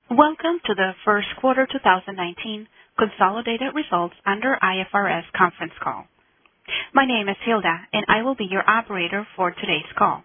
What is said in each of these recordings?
Welcome to the first quarter 2019 consolidated results under IFRS conference call. My name is Hilda, and I will be your operator for today's call.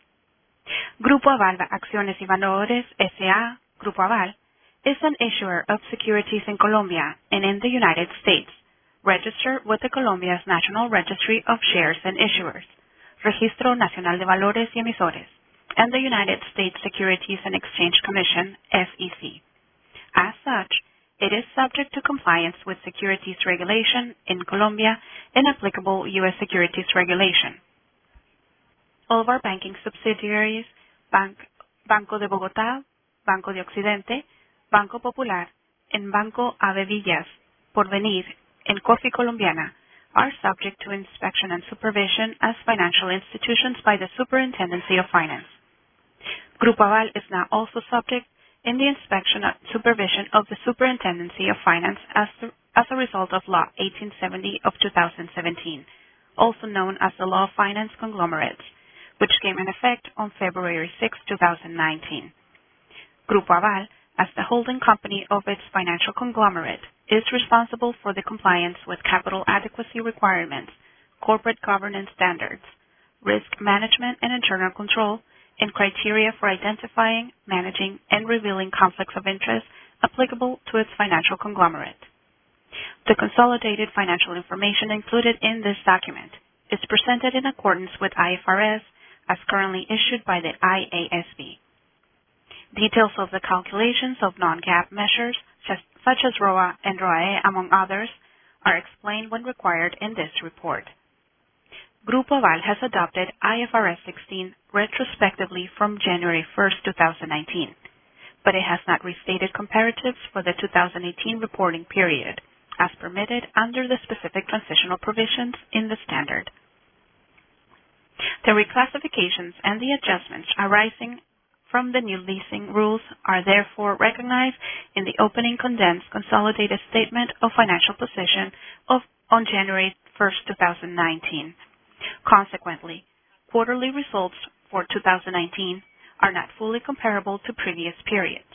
Grupo Aval Acciones y Valores S.A., Grupo Aval, is an issuer of securities in Colombia and in the United States, registered with the Colombia's National Registry of Shares and Issuers, Registro Nacional de Valores y Emisores, and the United States Securities and Exchange Commission, SEC. As such, it is subject to compliance with securities regulation in Colombia and applicable U.S. securities regulation. All of our banking subsidiaries, Banco de Bogotá, Banco de Occidente, Banco Popular, and Banco Ave Villas, Porvenir, and Coffee Colombiana, are subject to inspection and supervision as financial institutions by the Superintendency of Finance. Grupo Aval is now also subject in the inspection and supervision of the Superintendency of Finance as a result of Law 1870 of 2017, also known as the Law of Finance Conglomerates, which came in effect on February 6, 2019. Grupo Aval, as the holding company of its financial conglomerate, is responsible for the compliance with capital adequacy requirements, corporate governance standards, risk management and internal control, and criteria for identifying, managing, and revealing conflicts of interest applicable to its financial conglomerate. The consolidated financial information included in this document is presented in accordance with IFRS as currently issued by the IASB. Details of the calculations of non-GAAP measures, such as ROA and ROAE, among others, are explained when required in this report. Grupo Aval has adopted IFRS 16 retrospectively from January 1, 2019, but it has not restated comparatives for the 2018 reporting period, as permitted under the specific transitional provisions in the standard. The reclassifications and the adjustments arising from the new leasing rules are therefore recognized in the opening condensed consolidated statement of financial position on January 1, 2019. Consequently, quarterly results for 2019 are not fully comparable to previous periods.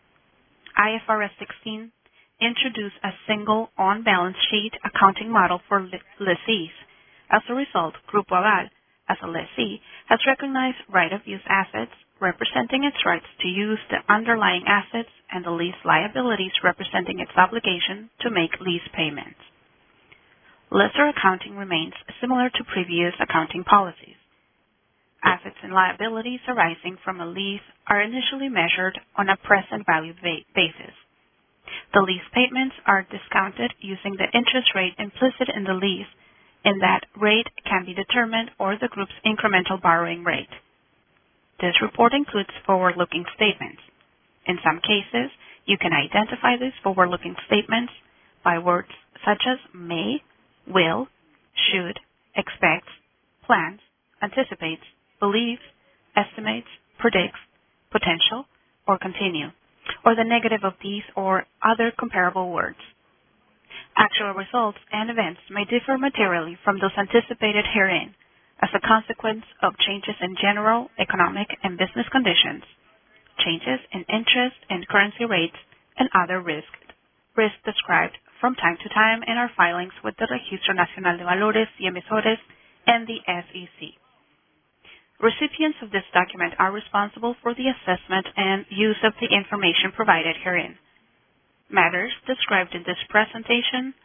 IFRS 16 introduced a single on-balance sheet accounting model for lessees. As a result, Grupo Aval, as a lessee, has recognized right-of-use assets representing its rights to use the underlying assets and the lease liabilities representing its obligation to make lease payments. Lesser accounting remains similar to previous accounting policies. Assets and liabilities arising from a lease are initially measured on a present value basis. The lease payments are discounted using the interest rate implicit in the lease, and that rate can be determined or the group's incremental borrowing rate. This report includes forward-looking statements. In some cases, you can identify these forward-looking statements by words such as may, will, should, expects, plans, anticipates, believes, estimates, predicts, potential, or continue, or the negative of these or other comparable words. Actual results and events may differ materially from those anticipated herein as a consequence of changes in general economic and business conditions, changes in interest and currency rates, and other risks described from time to time in our filings with the Registro Nacional de Valores y Emisores and the SEC. Recipients of this document are responsible for the assessment and use of the information provided herein. Matters described in this presentation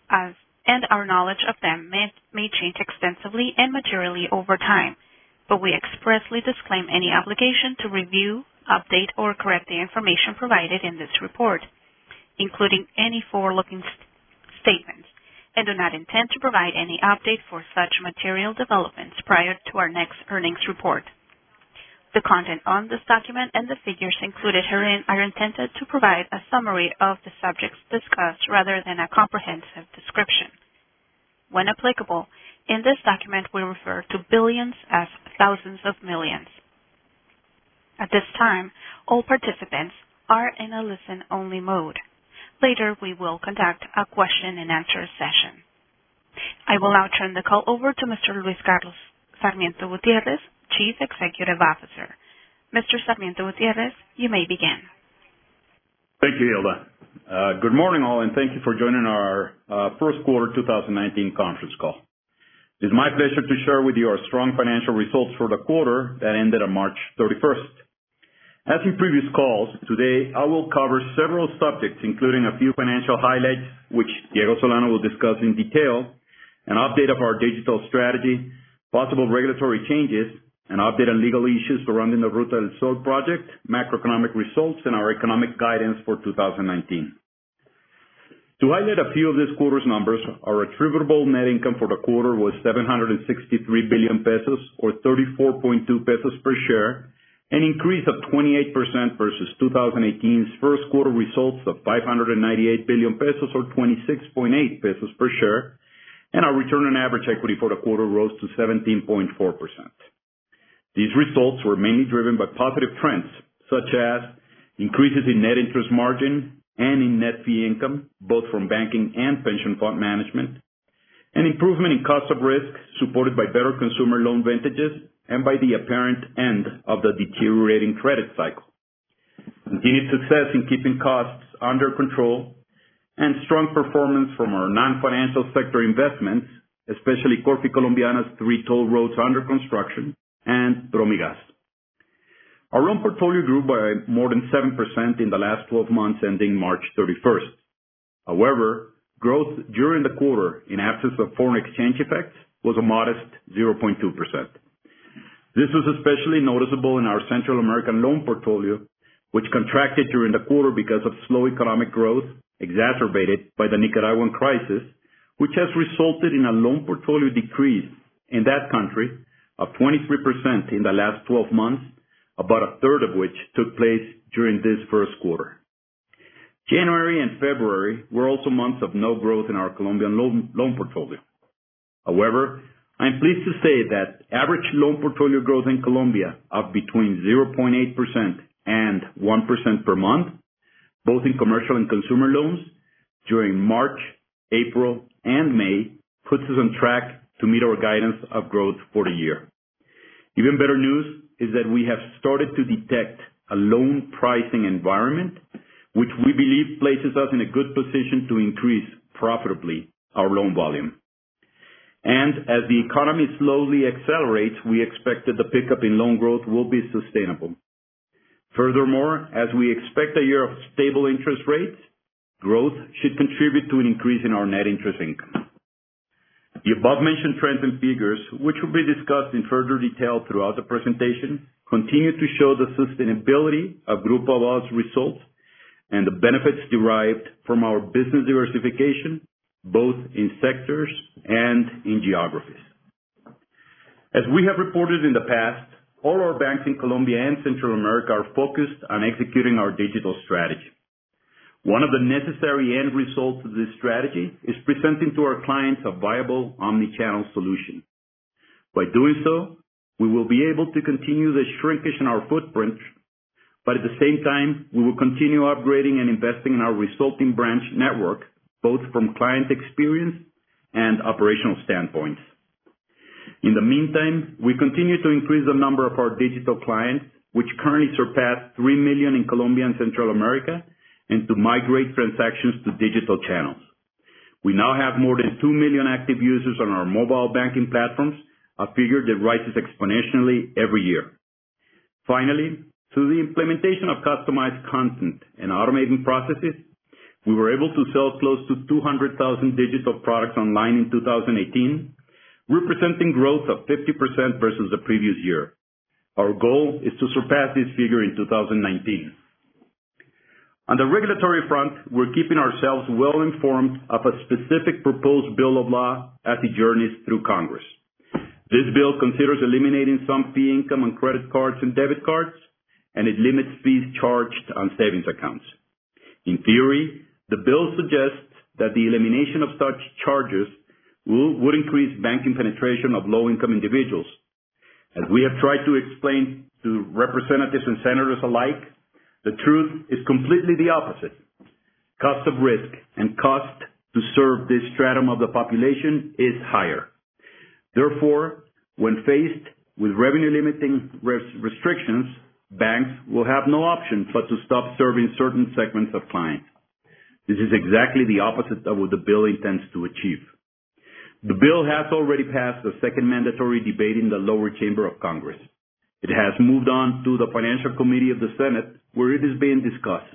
and our knowledge of them may change extensively and materially over time, but we expressly disclaim any obligation to review, update, or correct the information provided in this report, including any forward-looking statements, and do not intend to provide any update for such material developments prior to our next earnings report. The content on this document and the figures included herein are intended to provide a summary of the subjects discussed rather than a comprehensive description. When applicable, in this document we refer to billions as thousands of millions. At this time, all participants are in a listen-only mode. Later, we will conduct a question-and-answer session. I will now turn the call over to Mr. Luis Carlos Sarmiento Gutierrez, Chief Executive Officer. Mr. Sarmiento Gutierrez, you may begin. Thank you, Hilda. Good morning, all, and thank you for joining our first quarter 2019 conference call. It is my pleasure to share with you our strong financial results for the quarter that ended on March 31st. As in previous calls, today I will cover several subjects, including a few financial highlights, which Diego Solano will discuss in detail, an update of our digital strategy, possible regulatory changes, an update on legal issues surrounding the Ruta del Sol project, macroeconomic results, and our economic guidance for 2019. To highlight a few of this quarter's numbers, our attributable net income for the quarter was 763 billion pesos, or 34.2 pesos per share, an increase of 28% versus 2018's first quarter results of 598 billion pesos, or 26.8 pesos per share, and our return on average equity for the quarter rose to 17.4%. These results were mainly driven by positive trends, such as increases in net interest margin and in net fee income, both from banking and pension fund management, an improvement in cost of risk supported by better consumer loan vintages and by the apparent end of the deteriorating credit cycle, continued success in keeping costs under control, and strong performance from our non-financial sector investments, especially Corfi Colombiana's 3 toll roads under construction, and Promigas. Our loan portfolio grew by more than 7% in the last 12 months ending March 31st. However, growth during the quarter in absence of foreign exchange effects was a modest 0.2%. This was especially noticeable in our Central American loan portfolio, which contracted during the quarter because of slow economic growth exacerbated by the Nicaraguan crisis, which has resulted in a loan portfolio decrease in that country of 23% in the last 12 months, about a third of which took place during this first quarter. January and February were also months of no growth in our Colombian loan portfolio. However, I am pleased to say that average loan portfolio growth in Colombia of between 0.8% and 1% per month, both in commercial and consumer loans, during March, April, and May, puts us on track to meet our guidance of growth for the year. Even better news is that we have started to detect a loan pricing environment, which we believe places us in a good position to increase profitably our loan volume. And as the economy slowly accelerates, we expect that the pickup in loan growth will be sustainable. Furthermore, as we expect a year of stable interest rates, growth should contribute to an increase in our net interest income. The above-mentioned trends and figures, which will be discussed in further detail throughout the presentation, continue to show the sustainability of Grupo Aval's results and the benefits derived from our business diversification, both in sectors and in geographies. As we have reported in the past, all our banks in Colombia and Central America are focused on executing our digital strategy. One of the necessary end results of this strategy is presenting to our clients a viable omni-channel solution. By doing so, we will be able to continue the shrinkage in our footprint, but at the same time, we will continue upgrading and investing in our resulting branch network, both from client experience and operational standpoints. In the meantime, we continue to increase the number of our digital clients, which currently surpass 3 million in Colombia and Central America, and to migrate transactions to digital channels. We now have more than 2 million active users on our mobile banking platforms, a figure that rises exponentially every year. Finally, through the implementation of customized content and automating processes, we were able to sell close to 200,000 digital products online in 2018, representing growth of 50% versus the previous year. Our goal is to surpass this figure in 2019. On the regulatory front, we're keeping ourselves well informed of a specific proposed bill of law as it journeys through Congress. This bill considers eliminating some fee income on credit cards and debit cards, and it limits fees charged on savings accounts. In theory, the bill suggests that the elimination of such charges would increase banking penetration of low-income individuals. As we have tried to explain to representatives and senators alike, the truth is completely the opposite. Cost of risk and cost to serve this stratum of the population is higher. Therefore, when faced with revenue-limiting restrictions, banks will have no option but to stop serving certain segments of clients. This is exactly the opposite of what the bill intends to achieve. The bill has already passed the second mandatory debate in the lower chamber of Congress. It has moved on to the Financial Committee of the Senate, where it is being discussed.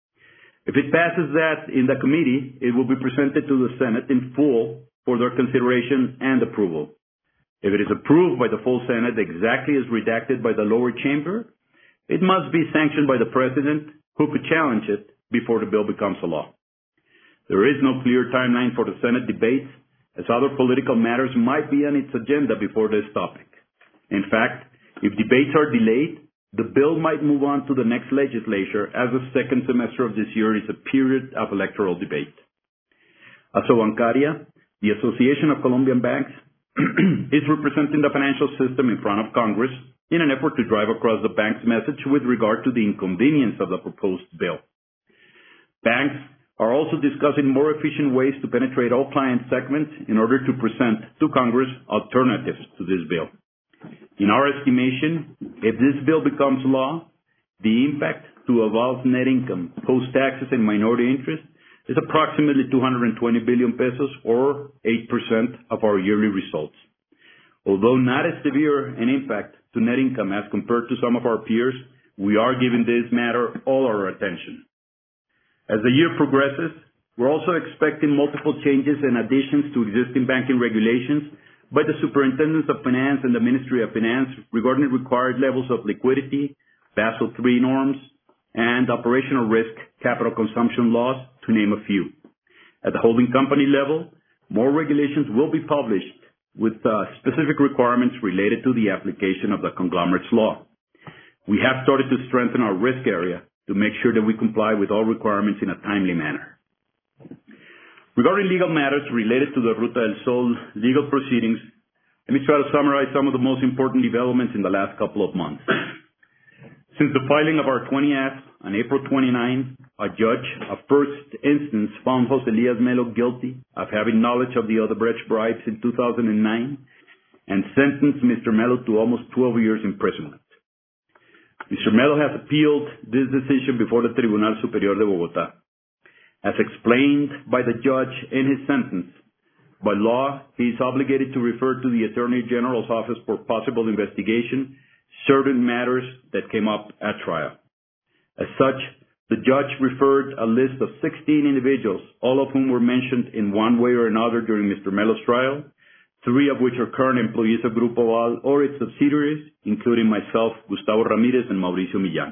If it passes that in the committee, it will be presented to the Senate in full for their consideration and approval. If it is approved by the full Senate exactly as redacted by the lower chamber, it must be sanctioned by the President, who could challenge it before the bill becomes a law. There is no clear timeline for the Senate debates, as other political matters might be on its agenda before this topic. In fact, if debates are delayed, the bill might move on to the next legislature, as the second semester of this year is a period of electoral debate. Asobancaria, the Association of Colombian Banks, is representing the financial system in front of Congress in an effort to drive across the bank's message with regard to the inconvenience of the proposed bill. Banks are also discussing more efficient ways to penetrate all client segments in order to present to Congress alternatives to this bill. In our estimation, if this bill becomes law, the impact to Aval's net income, post-taxes and minority interest, is approximately 220 billion pesos, or 8% of our yearly results. Although not as severe an impact to net income as compared to some of our peers, we are giving this matter all our attention. As the year progresses, we're also expecting multiple changes and additions to existing banking regulations by the Superintendents of Finance and the Ministry of Finance regarding required levels of liquidity, Basel III norms, and operational risk capital consumption laws, to name a few. At the holding company level, more regulations will be published with specific requirements related to the application of the conglomerates law. We have started to strengthen our risk area to make sure that we comply with all requirements in a timely manner. Regarding legal matters related to the Ruta del Sol legal proceedings, let me try to summarize some of the most important developments in the last couple of months. Since the filing of our 20F on April 29, a judge of first instance found José Elías Melo guilty of having knowledge of the Odebrecht bribes in 2009 and sentenced Mr. Melo to almost 12 years imprisonment. Mr. Melo has appealed this decision before the Tribunal Superior de Bogotá. As explained by the judge in his sentence, by law, he is obligated to refer to the Attorney General's office for possible investigation certain matters that came up at trial. As such, the judge referred a list of 16 individuals, all of whom were mentioned in one way or another during Mr. Melo's trial, 3 of which are current employees of Grupo Aval or its subsidiaries, including myself, Gustavo Ramirez, and Mauricio Millán.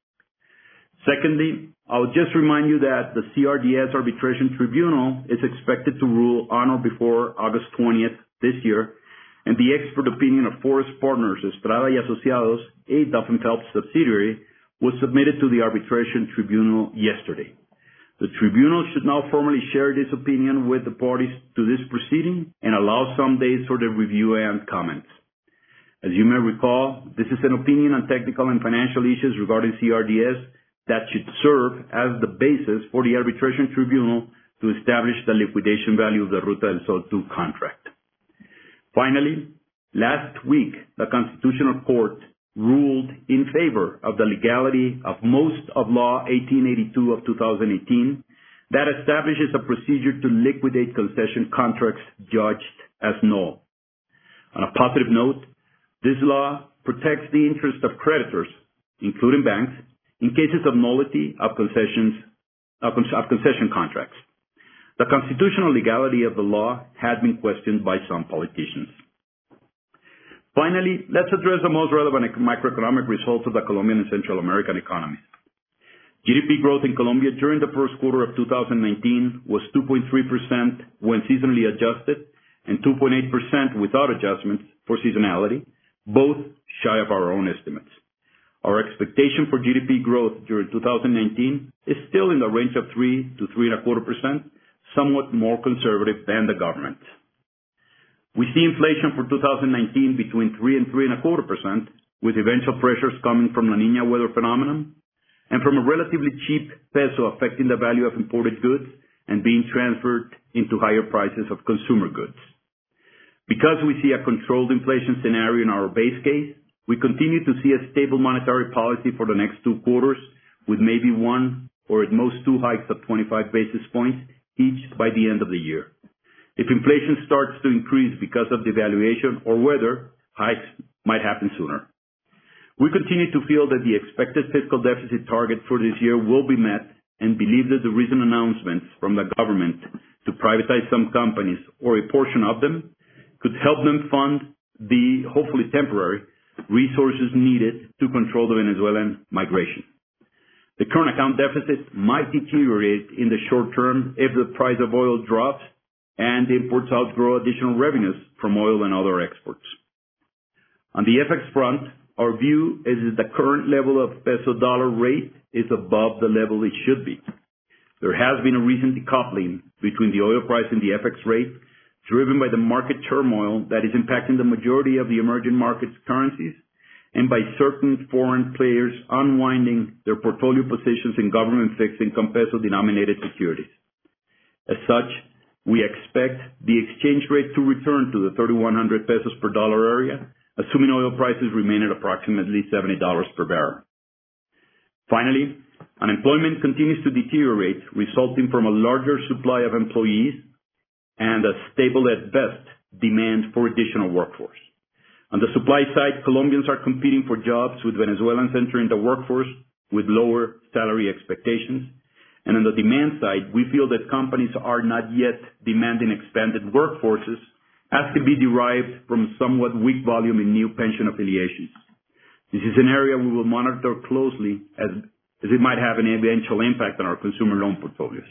Secondly, I'll just remind you that the CRDS Arbitration Tribunal is expected to rule on or before August 20th this year, and the expert opinion of Forest Partners, Estrada y Asociados, a Duff & Phelps subsidiary, was submitted to the Arbitration Tribunal yesterday. The tribunal should now formally share this opinion with the parties to this proceeding and allow some days for the review and comments. As you may recall, this is an opinion on technical and financial issues regarding CRDS that should serve as the basis for the Arbitration Tribunal to establish the liquidation value of the Ruta del Sol II contract. Finally, last week, the Constitutional Court ruled in favor of the legality of most of Law 1882 of 2018 that establishes a procedure to liquidate concession contracts judged as null. On a positive note, this law protects the interest of creditors, including banks, in cases of nullity of concession contracts. The constitutional legality of the law had been questioned by some politicians. Finally, let's address the most relevant macroeconomic results of the Colombian and Central American economies. GDP growth in Colombia during the first quarter of 2019 was 2.3% when seasonally adjusted and 2.8% without adjustments for seasonality, both shy of our own estimates. Our expectation for GDP growth during 2019 is still in the range of 3 to 3.25%, somewhat more conservative than the government. We see inflation for 2019 between 3 and 3.25%, with eventual pressures coming from La Niña weather phenomenon and from a relatively cheap peso affecting the value of imported goods and being transferred into higher prices of consumer goods. Because we see a controlled inflation scenario in our base case, we continue to see a stable monetary policy for the next 2 quarters, with maybe 1 or at most 2 hikes of 25 basis points each by the end of the year. If inflation starts to increase because of devaluation or weather, hikes might happen sooner. We continue to feel that the expected fiscal deficit target for this year will be met and believe that the recent announcements from the government to privatize some companies or a portion of them could help them fund the, hopefully temporary, resources needed to control the Venezuelan migration. The current account deficit might deteriorate in the short term if the price of oil drops and imports outgrow additional revenues from oil and other exports. On the FX front, our view is that the current level of peso-dollar rate is above the level it should be. There has been a recent decoupling between the oil price and the FX rate, driven by the market turmoil that is impacting the majority of the emerging markets' currencies and by certain foreign players unwinding their portfolio positions in government fixed income peso-denominated securities. As such, we expect the exchange rate to return to the 3,100 pesos per dollar area, assuming oil prices remain at approximately $70 per barrel. Finally, unemployment continues to deteriorate, resulting from a larger supply of employees and a stable at best demand for additional workforce. On the supply side, Colombians are competing for jobs with Venezuelans entering the workforce with lower salary expectations. And on the demand side, we feel that companies are not yet demanding expanded workforces, as can be derived from somewhat weak volume in new pension affiliations. This is an area we will monitor closely as it might have an eventual impact on our consumer loan portfolios.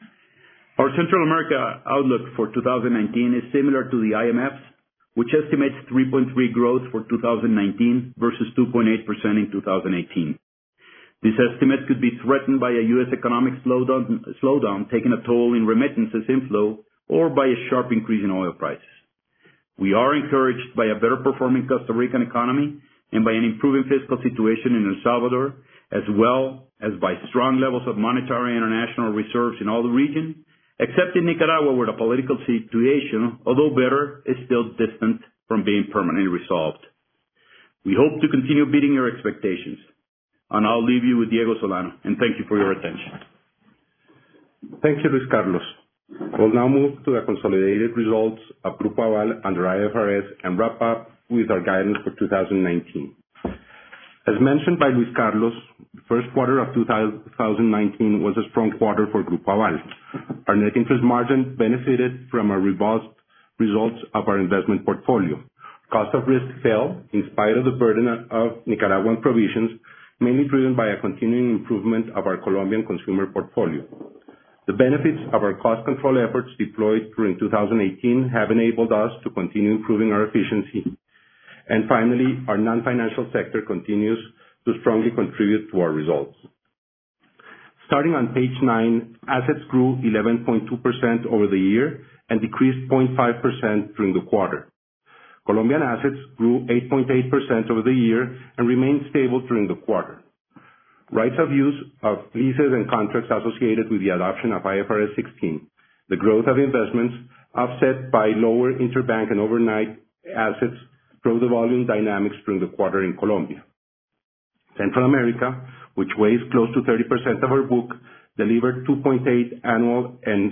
Our Central America outlook for 2019 is similar to the IMF's, which estimates 3.3 growth for 2019 versus 2.8% in 2018. This estimate could be threatened by a U.S. economic slowdown taking a toll in remittances inflow or by a sharp increase in oil prices. We are encouraged by a better performing Costa Rican economy and by an improving fiscal situation in El Salvador, as well as by strong levels of monetary international reserves in all the region, except in Nicaragua, where the political situation, although better, is still distant from being permanently resolved. We hope to continue beating your expectations. And I'll leave you with Diego Solano, and thank you for your attention. Thank you, Luis Carlos. We'll now move to the consolidated results of Grupo Aval under IFRS and wrap up with our guidance for 2019. As mentioned by Luis Carlos, the first quarter of 2019 was a strong quarter for Grupo Aval. Our net interest margin benefited from a robust results of our investment portfolio. Cost of risk fell in spite of the burden of Nicaraguan provisions, mainly driven by a continuing improvement of our Colombian consumer portfolio. The benefits of our cost control efforts deployed during 2018 have enabled us to continue improving our efficiency. And finally, our non-financial sector continues to strongly contribute to our results. Starting on page 9, assets grew 11.2% over the year and decreased 0.5% during the quarter. Colombian assets grew 8.8% over the year and remained stable during the quarter. Rights of use of leases and contracts associated with the adoption of IFRS 16, the growth of investments offset by lower interbank and overnight assets drove the volume dynamics during the quarter in Colombia. Central America, which weighs close to 30% of our book, delivered 2.8 annual and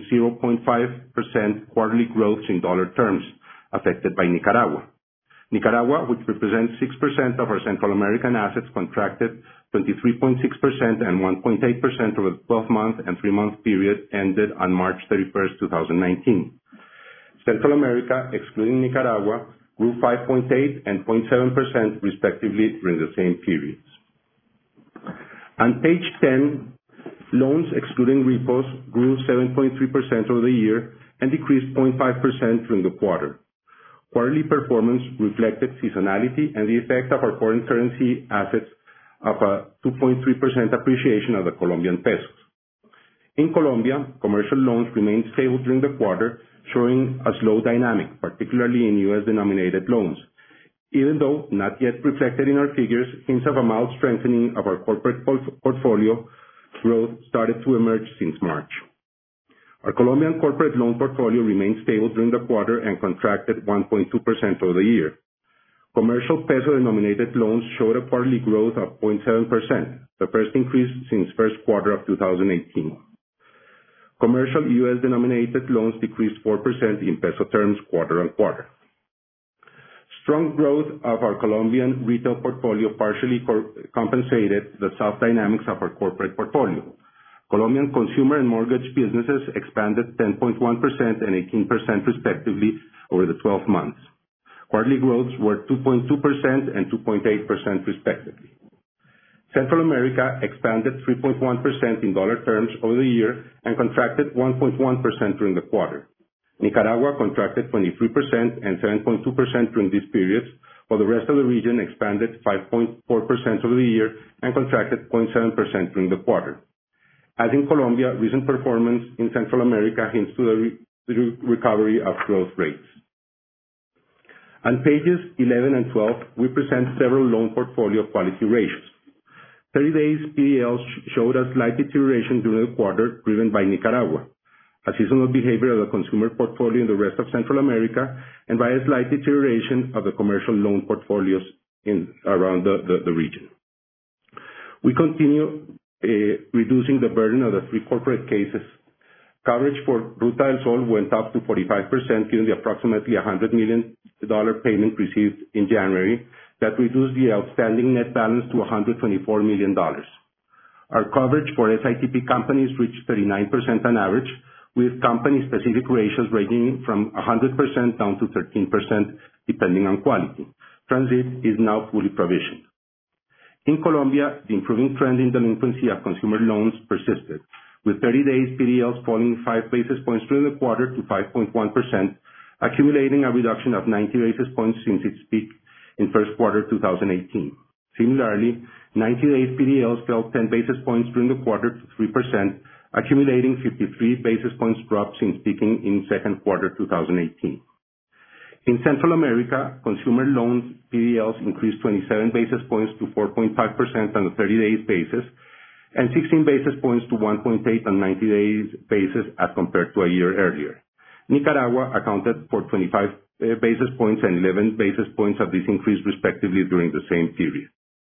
0.5% quarterly growth in dollar terms, affected by Nicaragua. Nicaragua, which represents 6% of our Central American assets, contracted 23.6% and 1.8% over the 12-month and 3-month period ended on March 31st, 2019. Central America, excluding Nicaragua, grew 5.8 and 0.7% respectively during the same periods. On page 10, loans excluding repos grew 7.3% over the year and decreased 0.5% during the quarter. Quarterly performance reflected seasonality and the effect of our foreign currency assets of a 2.3% appreciation of the Colombian pesos. In Colombia, commercial loans remained stable during the quarter, showing a slow dynamic, particularly in U.S.-denominated loans. Even though not yet reflected in our figures, hints of a mild strengthening of our corporate portfolio growth started to emerge since March. Our Colombian corporate loan portfolio remained stable during the quarter and contracted 1.2% over the year. Commercial peso-denominated loans showed a quarterly growth of 0.7%, the first increase since first quarter of 2018. Commercial U.S.-denominated loans decreased 4% in peso terms quarter-on-quarter. Strong growth of our Colombian retail portfolio partially compensated the soft dynamics of our corporate portfolio. Colombian consumer and mortgage businesses expanded 10.1% and 18% respectively over the 12 months. Quarterly growths were 2.2% and 2.8% respectively. Central America expanded 3.1% in dollar terms over the year and contracted 1.1% during the quarter. Nicaragua contracted 23% and 7.2% during these periods, while the rest of the region expanded 5.4% over the year and contracted 0.7% during the quarter. As in Colombia, recent performance in Central America hints to the recovery of growth rates. On pages 11 and 12, we present several loan portfolio quality ratios. 30 days PDLs showed a slight deterioration during the quarter, driven by Nicaragua, a seasonal behavior of the consumer portfolio in the rest of Central America, and by a slight deterioration of the commercial loan portfolios around the region. We continue reducing the burden of the 3 corporate cases. Coverage for Ruta del Sol went up to 45%, given the approximately $100 million payment received in January that reduced the outstanding net balance to $124 million. Our coverage for SITP companies reached 39% on average, with company-specific ratios ranging from 100% down to 13%, depending on quality. Transit is now fully provisioned. In Colombia, the improving trend in delinquency of consumer loans persisted, with 30 days PDLs falling 5 basis points during the quarter to 5.1%, accumulating a reduction of 90 basis points since its peak in first quarter 2018. Similarly, 90 days PDLs fell 10 basis points during the quarter to 3%, accumulating 53 basis points drop since peaking in second quarter 2018. In Central America, consumer loan PDLs increased 27 basis points to 4.5% on a 30 days basis, and 16 basis points to 1.8 on 90 days basis as compared to a year earlier. Nicaragua accounted for 25 basis points and 11 basis points of this increase respectively during the same period.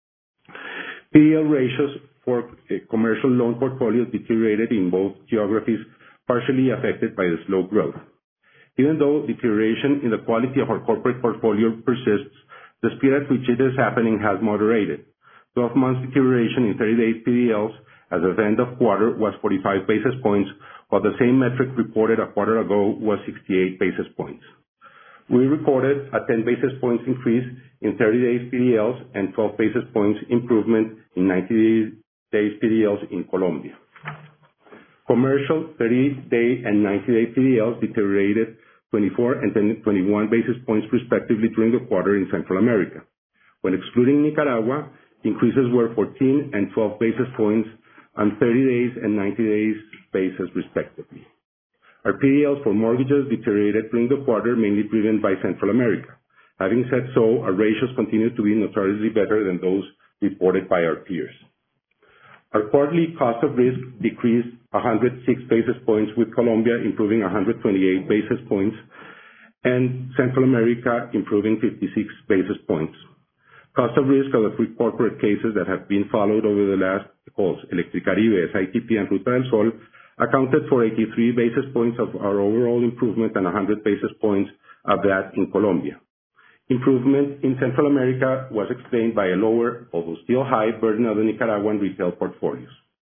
PDL ratios for commercial loan portfolios deteriorated in both geographies, partially affected by the slow growth. Even though deterioration in the quality of our corporate portfolio persists, the speed at which it is happening has moderated. 12 months deterioration in 30 days PDLs as of end of quarter was 45 basis points, while the same metric reported a quarter ago was 68 basis points. We recorded a 10 basis points increase in 30 days PDLs and 12 basis points improvement in 90 days PDLs in Colombia. Commercial 30-day and 90-day PDLs deteriorated 24 and 21 basis points respectively during the quarter in Central America. When excluding Nicaragua, increases were 14 and 12 basis points on 30 days and 90 days basis respectively. Our PDLs for mortgages deteriorated during the quarter, mainly driven by Central America. Having said so, our ratios continue to be notoriously better than those reported by our peers. Our quarterly cost of risk decreased 106 basis points, with Colombia improving 128 basis points and Central America improving 56 basis points. Cost of risk of the 3 corporate cases that have been followed over the last calls, Electricaribe, SITP, and Ruta del Sol, accounted for 83 basis points of our overall improvement and 100 basis points of that in Colombia. Improvement in Central America was explained by a lower, although still high, burden of the Nicaraguan retail portfolios.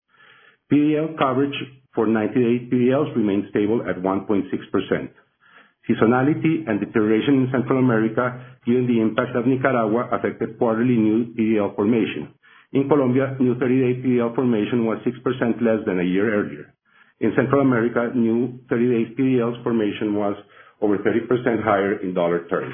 PDL coverage for 90-day PDLs remained stable at 1.6%. Seasonality and deterioration in Central America, given the impact of Nicaragua, affected quarterly new PDL formation. In Colombia, new 30-day PDL formation was 6% less than a year earlier. In Central America, new 30-day PDLs formation was over 30% higher in dollar terms.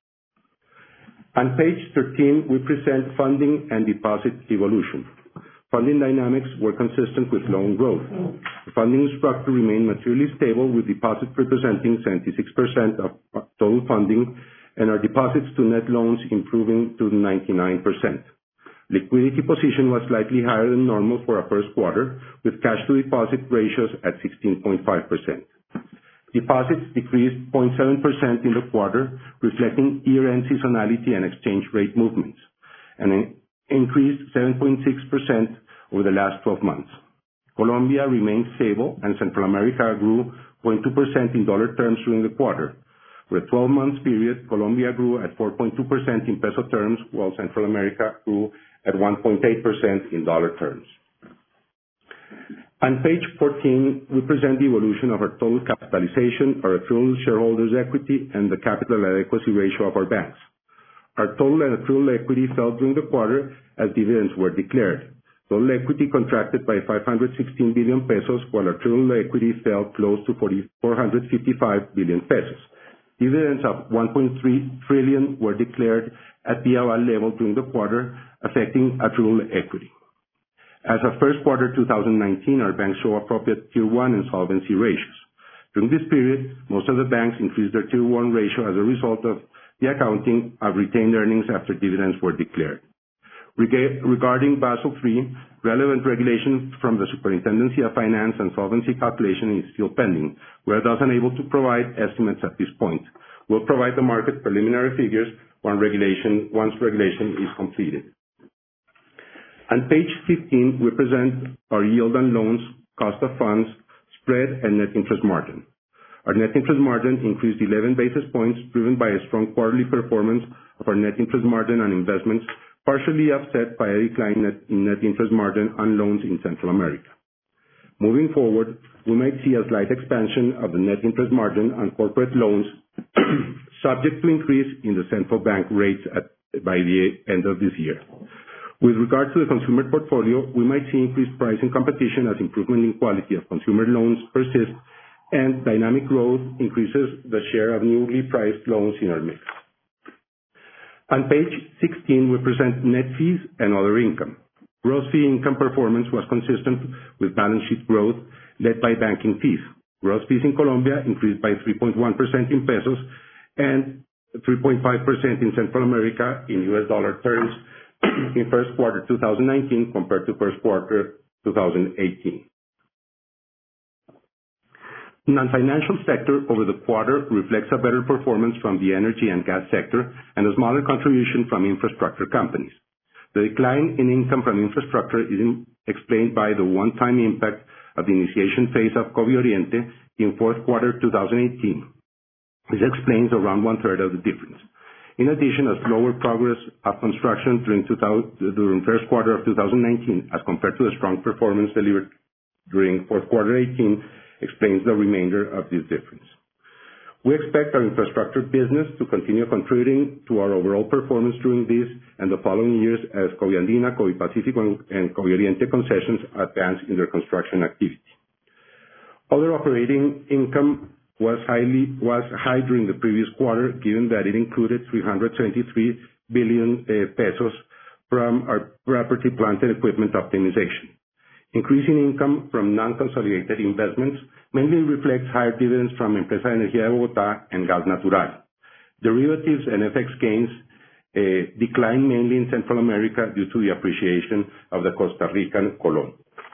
On page 13, we present funding and deposit evolution. Funding dynamics were consistent with loan growth. The funding structure remained materially stable, with deposits representing 76% of total funding and our deposits to net loans improving to 99%. Liquidity position was slightly higher than normal for our first quarter, with cash to deposit ratios at 16.5%. Deposits decreased 0.7% in the quarter, reflecting year-end seasonality and exchange rate movements, and increased 7.6% over the last 12 months. Colombia remained stable, and Central America grew 0.2% in dollar terms during the quarter. For a 12-month period, Colombia grew at 4.2% in peso terms, while Central America grew at 1.8% in dollar terms. On page 14, we present the evolution of our total capitalization, our accrual shareholders' equity, and the capital adequacy ratio of our banks. Our total and accrual equity fell during the quarter as dividends were declared. Total equity contracted by 516 billion pesos, while accrual equity fell close to 455 billion pesos. Dividends of 1.3 trillion were declared at the BAWAL level during the quarter, affecting accrual equity. As of first quarter 2019, our banks show appropriate Tier 1 and solvency ratios. During this period, most of the banks increased their Tier 1 ratio as a result of the accounting of retained earnings after dividends were declared. Regarding Basel III, relevant regulations from the Superintendency of Finance and solvency calculation is still pending. We are thus unable to provide estimates at this point. We'll provide the market preliminary figures once regulation is completed. On page 15, we present our yield on loans, cost of funds, spread, and net interest margin. Our net interest margin increased 11 basis points, driven by a strong quarterly performance of our net interest margin on investments, partially offset by a decline in net interest margin on loans in Central America. Moving forward, we might see a slight expansion of the net interest margin on corporate loans, subject to increase in the central bank rates by the end of this year. With regard to the consumer portfolio, we might see increased pricing competition as improvement in quality of consumer loans persists and dynamic growth increases the share of newly priced loans in our mix. On page 16, we present net fees and other income. Gross fee income performance was consistent with balance sheet growth led by banking fees. Gross fees in Colombia increased by 3.1% in pesos and 3.5% in Central America in US dollar terms in first quarter 2019 compared to first quarter 2018. Non-financial sector over the quarter reflects a better performance from the energy and gas sector and a smaller contribution from infrastructure companies. The decline in income from infrastructure is explained by the one-time impact of the initiation phase of COVI-Oriente in fourth quarter 2018. This explains around one-third of the difference. In addition, a slower progress of construction during first quarter of 2019 as compared to the strong performance delivered during fourth quarter 18 explains the remainder of this difference. We expect our infrastructure business to continue contributing to our overall performance during this and the following years as COVI Andina, COVI Pacifico, and COVI-Oriente concessions advance in their construction activity. Other operating income was high during the previous quarter, given that it included 323 billion pesos from our property, plant, and equipment optimization. Increasing income from non-consolidated investments mainly reflects higher dividends from Empresa de Energía de Bogotá and Gas Natural. Derivatives and FX gains declined mainly in Central America due to the appreciation of the Costa Rican colón.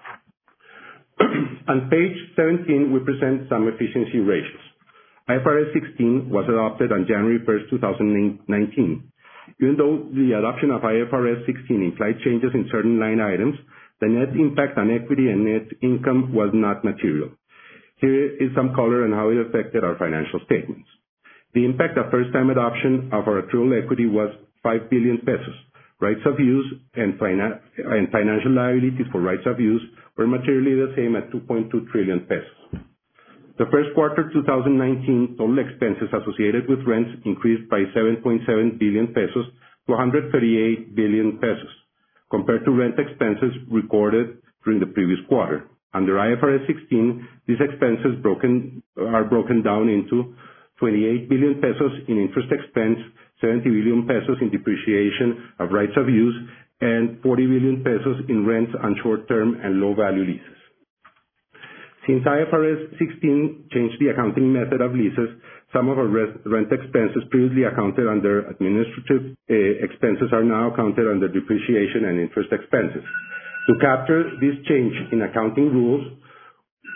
On page 17, we present some efficiency ratios. IFRS 16 was adopted on January 1st, 2019. Even though the adoption of IFRS 16 implied changes in certain line items, the net impact on equity and net income was not material. Here is some color on how it affected our financial statements. The impact of first-time adoption of our accrual equity was 5 billion pesos. Rights of use and financial liabilities for rights of use were materially the same at 2.2 trillion pesos. The first quarter 2019 total expenses associated with rents increased by 7.7 billion pesos to 138 billion pesos, compared to rent expenses recorded during the previous quarter. Under IFRS 16, these expenses are broken down into 28 billion pesos in interest expense, 70 billion pesos in depreciation of rights of use, and 40 billion pesos in rents on short-term and low-value leases. Since IFRS 16 changed the accounting method of leases, some of our rent expenses previously accounted under administrative expenses are now accounted under depreciation and interest expenses. To capture this change in accounting rules,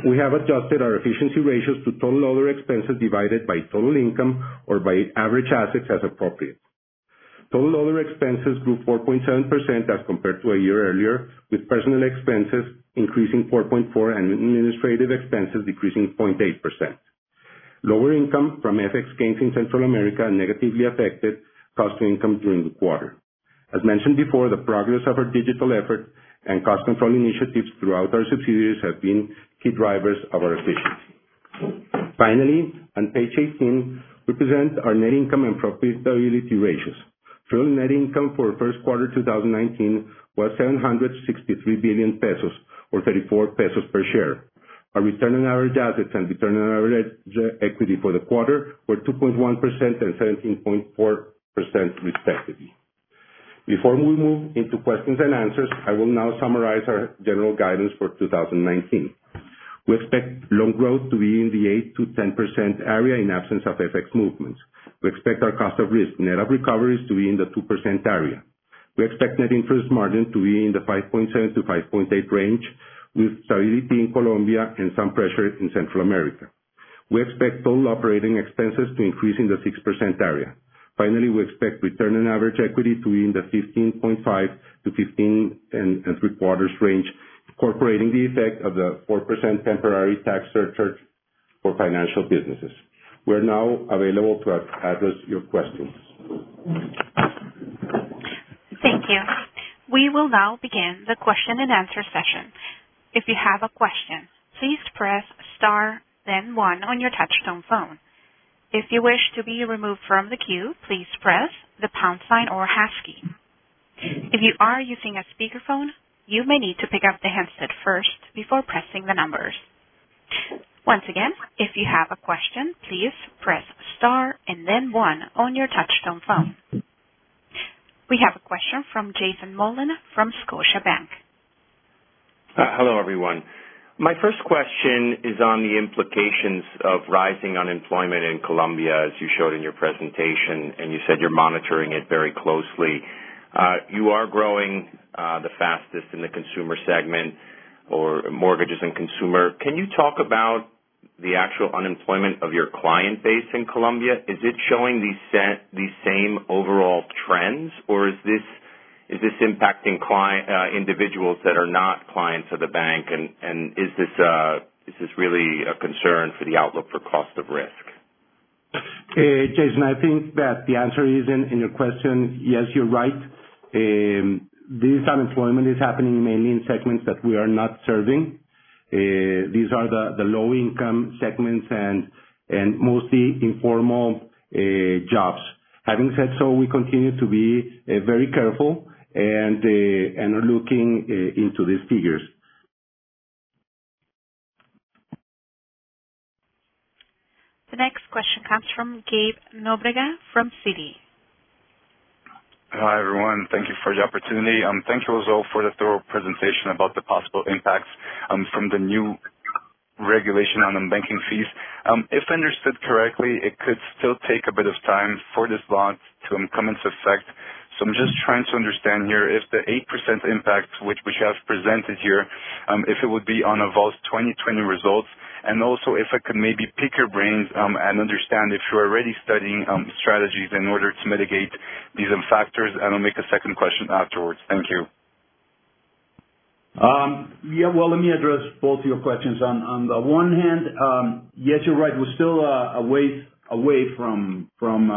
We have adjusted our efficiency ratios to total other expenses divided by total income or by average assets as appropriate. Total other expenses grew 4.7% as compared to a year earlier, with personnel expenses increasing 4.4% and administrative expenses decreasing 0.8%. Lower income from FX gains in Central America negatively affected cost to income during the quarter. As mentioned before, the progress of our digital effort and cost control initiatives throughout our subsidiaries have been key drivers of our efficiency. Finally, on page 18, we present our net income and profitability ratios. Total net income for first quarter 2019 was 763 billion pesos, or 34 pesos per share. Our return on average assets and return on average equity for the quarter were 2.1% and 17.4% respectively. Before we move into questions and answers, I will now summarize our general guidance for 2019. We expect loan growth to be in the 8 to 10% area in absence of FX movements. We expect our cost of risk net of recoveries to be in the 2% area. We expect net interest margin to be in the 5.7 to 5.8 range, with stability in Colombia and some pressure in Central America. We expect total operating expenses to increase in the 6% area. Finally, we expect return on average equity to be in the 15.5 to 15.75 range, incorporating the effect of the 4% temporary tax surcharge for financial businesses. We're now available to address your questions. Thank you. We will now begin the question and answer session. If you have a question, please press star, then 1 on your touch-tone phone. If you wish to be removed from the queue, please press the pound sign or hash key. If you are using a speakerphone, you may need to pick up the handset first before pressing the numbers. Once again, if you have a question, please press star and then 1 on your touch-tone phone. We have a question from Jason Mollin from Scotiabank. Hello, everyone. My first question is on the implications of rising unemployment in Colombia, as you showed in your presentation, and you said you're monitoring it very closely. You are growing the fastest in the consumer segment, or mortgages and consumer. Can you talk about the actual unemployment of your client base in Colombia? Is it showing these same overall trends, or is this impacting individuals that are not clients of the bank, and is this really a concern for the outlook for cost of risk? Jason, I think that the answer is in your question, yes, you're right. This unemployment is happening mainly in segments that we are not serving. These are the low-income segments and mostly informal jobs. Having said so, we continue to be very careful and are looking into these figures. The next question comes from Gabe Nobrega from Citi. Hi, everyone. Thank you for the opportunity. Thank you also for the thorough presentation about the possible impacts from the new regulation on the banking fees. If understood correctly, it could still take a bit of time for this law to come into effect. So I'm just trying to understand here if the 8% impact which we have presented here, if it would be on Aval's 2020 results, and also if I could maybe pick your brains and understand if you're already studying strategies in order to mitigate these factors, and I'll make a second question afterwards. Thank you. Well, let me address both your questions. On the one hand, yes, you're right. We're still a ways away from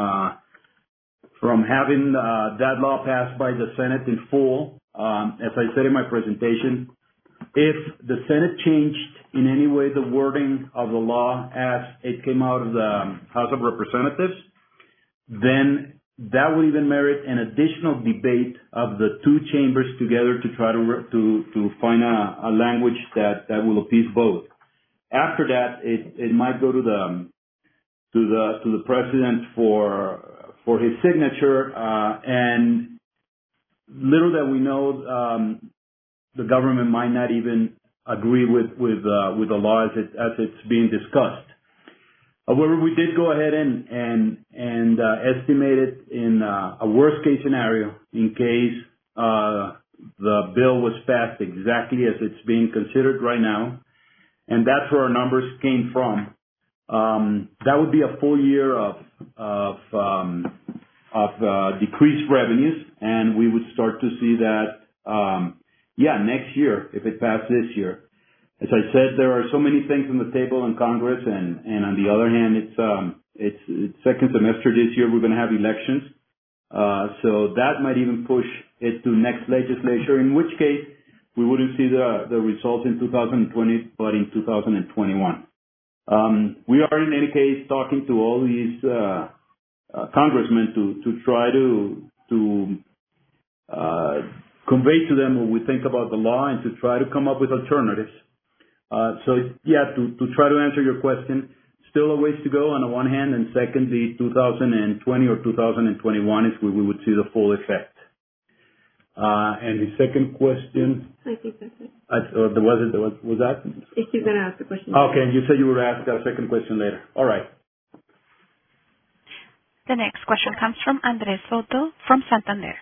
having that law passed by the Senate in full. As I said in my presentation, if the Senate changed in any way the wording of the law as it came out of the House of Representatives, then that would even merit an additional debate of the two chambers together to try to find a language that will appease both. After that, it might go to the president for his signature, and little that we know, the government might not even agree with the law as it's being discussed. However, we did go ahead and estimate it in a worst case scenario in case the bill was passed exactly as it's being considered right now. and that's where our numbers came from. That would be a full year of decreased revenues, and we would start to see that, next year, if it passed this year. As I said, there are so many things on the table in Congress, and on the other hand, it's second semester this year, we're going to have elections. So that might even push it to next legislature, in which case we wouldn't see the results in 2020, but in 2021. We are in any case talking to all these congressmen to try to convey to them what we think about the law and to try to come up with alternatives. To try to answer your question, still a ways to go on the one hand, and secondly, 2020 or 2021 is where we would see the full effect. And the second question? I think that's it. Was that? If you're going to ask the question. Okay, and you said you would ask a second question later. All right. The next question comes from Andres Soto from Santander.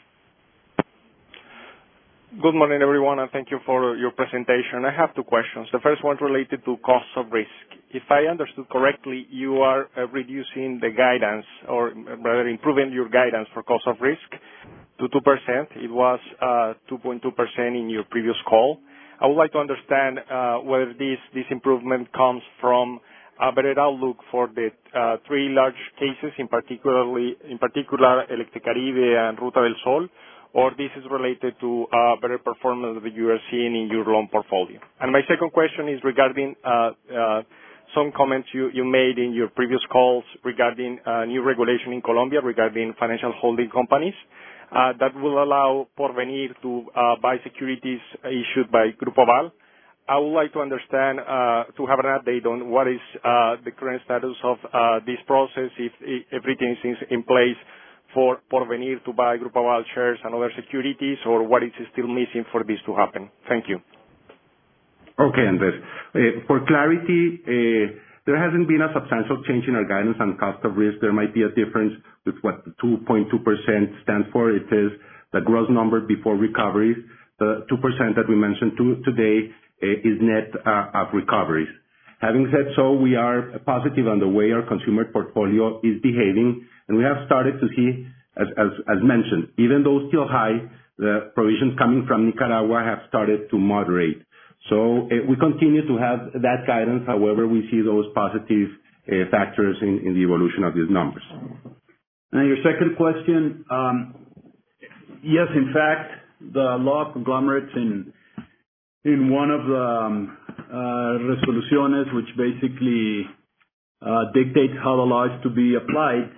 Good morning, everyone, and thank you for your presentation. I have two questions. The first one related to cost of risk. If I understood correctly, you are reducing the guidance, or rather improving your guidance for cost of risk to 2%. It was 2.2% in your previous call. I would like to understand whether this improvement comes from a better outlook for the three large cases, in particular Electricaribe and Ruta del Sol, or this is related to better performance that you are seeing in your loan portfolio. And my second question is regarding some comments you made in your previous calls regarding new regulation in Colombia regarding financial holding companies that will allow Porvenir to buy securities issued by Grupo Aval. I would like to understand, to have an update on what is the current status of this process, if everything is in place for Porvenir to buy Grupo Aval shares and other securities, or what is still missing for this to happen. Thank you. Okay, Andres. For clarity, there hasn't been a substantial change in our guidance on cost of risk. There might be a difference with what the 2.2% stands for. It is the gross number before recoveries. The 2% that we mentioned today is net of recoveries. Having said so, we are positive on the way our consumer portfolio is behaving, and we have started to see, as mentioned, even though still high, the provisions coming from Nicaragua have started to moderate. So we continue to have that guidance. However, we see those positive factors in the evolution of these numbers. Now, your second question, yes, in fact, the law of conglomerates in one of the resoluciones, which basically dictates how the law is to be applied,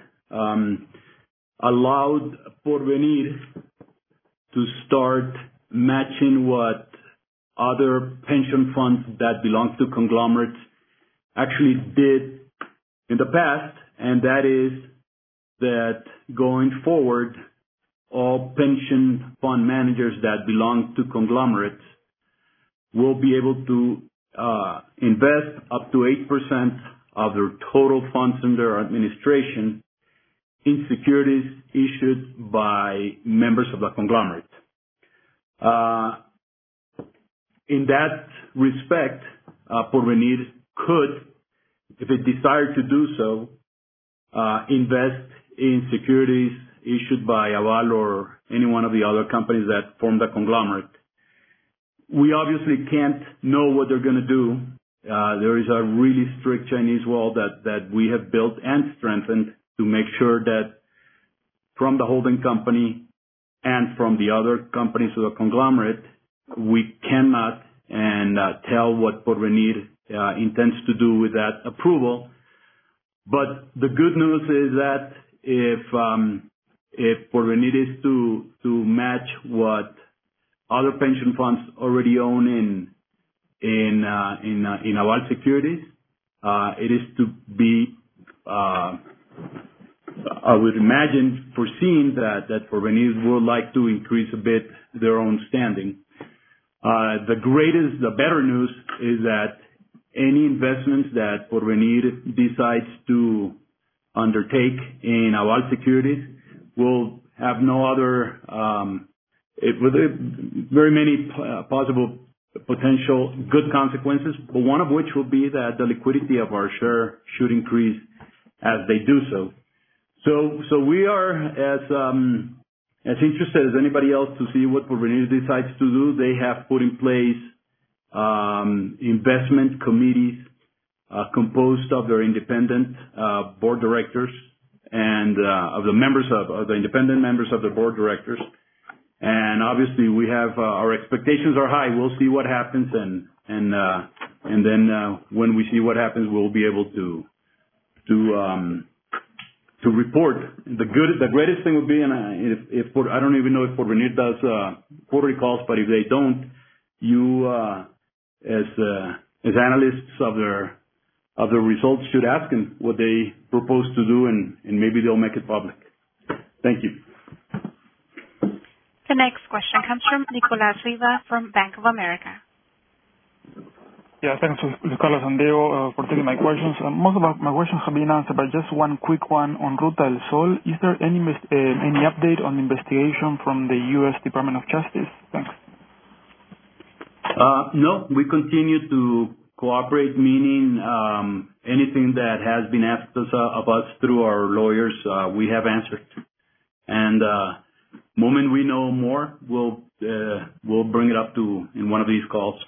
allowed Porvenir to start matching what other pension funds that belong to conglomerates actually did in the past, and that is that going forward, all pension fund managers that belong to conglomerates will be able to invest up to 8% of their total funds under administration in securities issued by members of the conglomerate. In that respect, Porvenir could, if it desired to do so, invest in securities issued by Aval or any one of the other companies that form the conglomerate. We obviously can't know what they're going to do. There is a really strict Chinese wall that we have built and strengthened to make sure that from the holding company and from the other companies of the conglomerate, we cannot tell what Porvenir intends to do with that approval. But the good news is that if Porvenir is to match what other pension funds already own in Aval securities, it is to be, I would imagine, foreseen that Porvenir would like to increase a bit their own standing. The better news is that any investments that Porvenir decides to undertake in Aval securities will have no other, with very many possible potential good consequences, but one of which will be that the liquidity of our share should increase as they do so. So we are as interested as anybody else to see what Porvenir decides to do. They have put in place investment committees composed of their independent board directors and of the members of the independent members of the board directors. And obviously, we have our expectations are high. We'll see what happens, and then when we see what happens, we'll be able to report. The greatest thing would be, and if I don't even know if Porvenir does quarterly calls, but if they don't, you as analysts of their results should ask them what they propose to do, and maybe they'll make it public. Thank you. The next question comes from Nicolas Riva from Bank of America. Yeah, thanks, Carlos and Diego, for taking my questions. Most of my questions have been answered, but just one quick one on Ruta del Sol. Is there any update on the investigation from the U.S. Department of Justice? Thanks. No, we continue to cooperate, meaning anything that has been asked of us through our lawyers, we have answered. And moment we know more, we'll bring it up in one of these calls.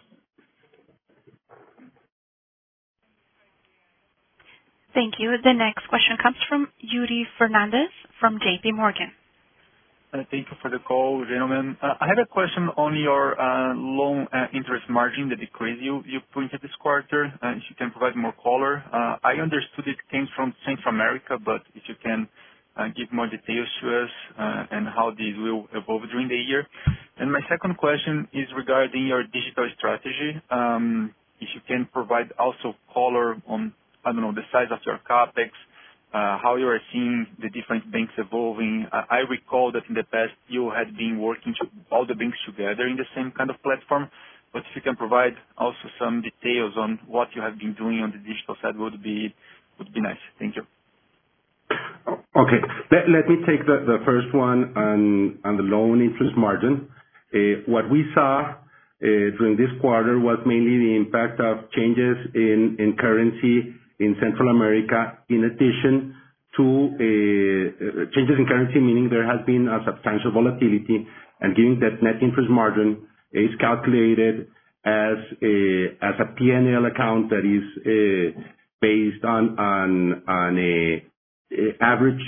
Thank you. The next question comes from Yuri Fernandez from JP Morgan. Thank you for the call, gentlemen. I have a question on your loan interest margin, the decrease you pointed this quarter. If you can provide more color. I understood it came from Central America, but if you can give more details to us and how this will evolve during the year. And my second question is regarding your digital strategy. If you can provide also color on, the size of your CapEx, how you are seeing the different banks evolving. I recall that in the past you had been working all the banks together in the same kind of platform, but if you can provide also some details on what you have been doing on the digital side would be nice. Thank you. Okay. Let me take the first one on the loan interest margin. What we saw during this quarter was mainly the impact of changes in currency in Central America, in addition to changes in currency, meaning there has been a substantial volatility, and given that net interest margin is calculated as a P&L account that is based on a average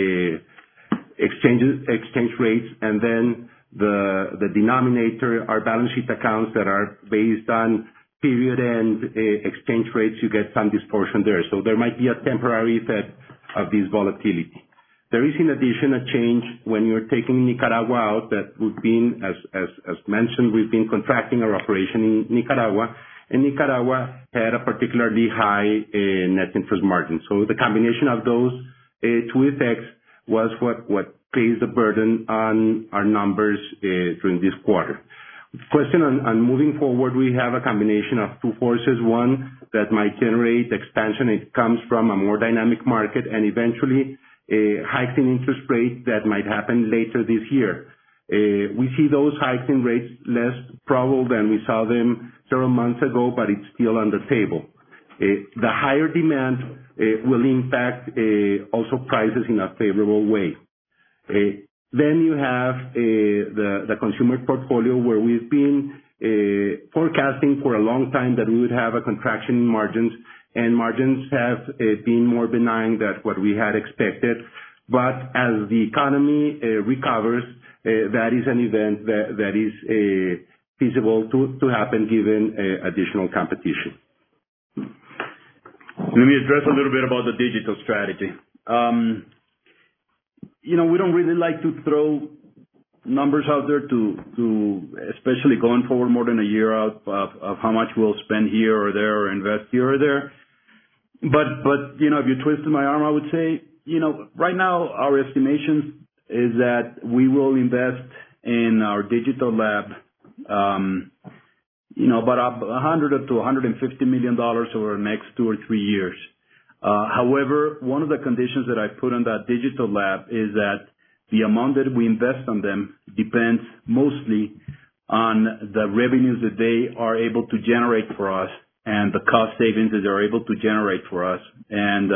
exchange rates, and then the denominator are balance sheet accounts that are based on period end exchange rates. You get some distortion there. So there might be a temporary effect of this volatility. There is, in addition, a change when you're taking Nicaragua out that we've been, as mentioned, we've been contracting our operation in Nicaragua, and Nicaragua had a particularly high net interest margin. So the combination of those two effects was what placed the burden on our numbers during this quarter. Question on moving forward, we have a combination of two forces. One that might generate expansion. It comes from a more dynamic market, and eventually hikes in interest rates that might happen later this year. We see those hikes in rates less probable than we saw them several months ago, but it's still on the table. The higher demand will impact also prices in a favorable way. Then you have the consumer portfolio, where we've been forecasting for a long time that we would have a contraction in margins, and margins have been more benign than what we had expected. But as the economy recovers, that is an event that is feasible to happen given additional competition. Let me address a little bit about the digital strategy. We don't really like to throw numbers out there to especially going forward more than a year out of how much we'll spend here or there or invest here or there. But if you twisted my arm, I would say, right now our estimation is that we will invest in our digital lab, about $100 to $150 million over the next 2 or 3 years. However, one of the conditions that I put on that digital lab is that the amount that we invest on them depends mostly on the revenues that they are able to generate for us and the cost savings that they're able to generate for us. And,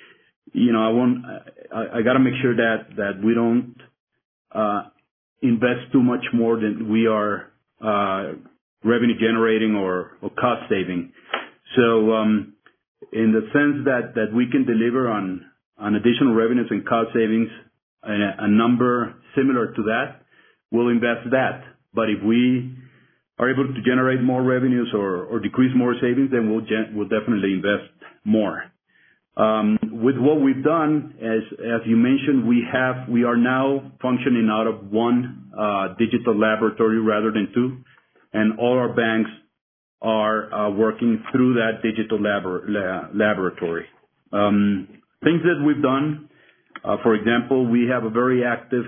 I got to make sure that we don't invest too much more than we are revenue generating or cost saving. So, in the sense that we can deliver on additional revenues and cost savings, a number similar to that, we'll invest that. But if we are able to generate more revenues or decrease more savings, then we'll definitely invest more. With what we've done, as you mentioned, we are now functioning out of one digital laboratory rather than two, and all our banks are working through that digital laboratory. Things that we've done, for example, we have a very active